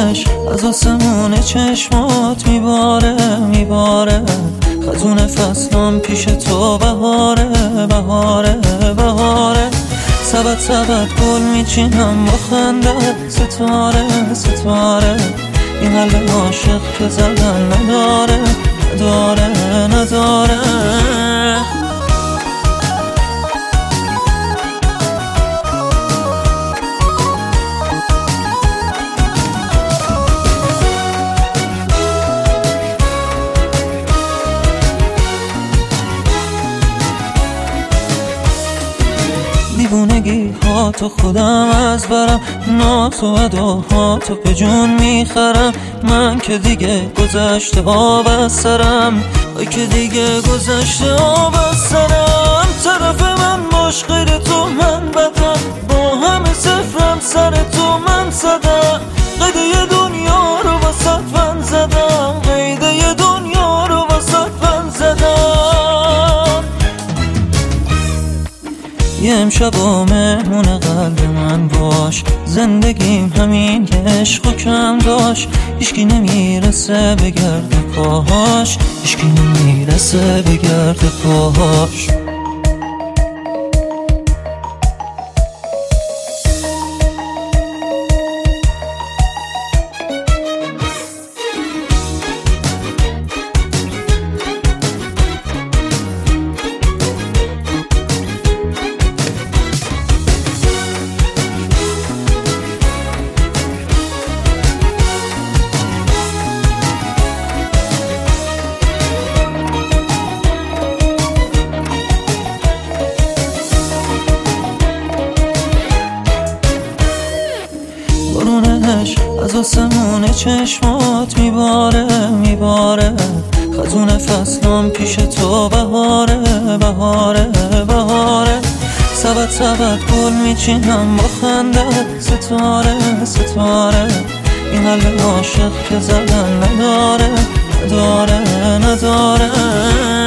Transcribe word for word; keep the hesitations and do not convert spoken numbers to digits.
بارونش از آسمون چشمات میباره میباره، خزون فصلم پیش تو بهاره بهاره بهاره. سبت سبت گل میچینم با خنده، ستاره ستاره. این قلب عاشق که زدن نداره نداره نداره. دیوونگی ها تو خودم از برم، ناز و اداها تو به جون میخرم. من که دیگه گذشته آب از سرم، ای که دیگه گذشته آب از سرم. طرف من باش غیر تو من بدم، با همه صفرم سر تو من زدم. قیده دنیا رو واسط من زدم، قیده دنیا رو واسط من زدم. یه امشب و مهمون قلب من باش، زندگیم همین عشق و کم داشت. هیچکی نمیرسه به گرد پاهاش، هیچکی نمیرسه به گرد پاهاش. بارونش از آسمون چشمات میباره میباره، خزون فصلم پیش تو بهاره بهاره بهاره. سبت سبت گل میچینم با خنده، ستاره ستاره. این قلب عاشق که زدن نداره نداره نداره.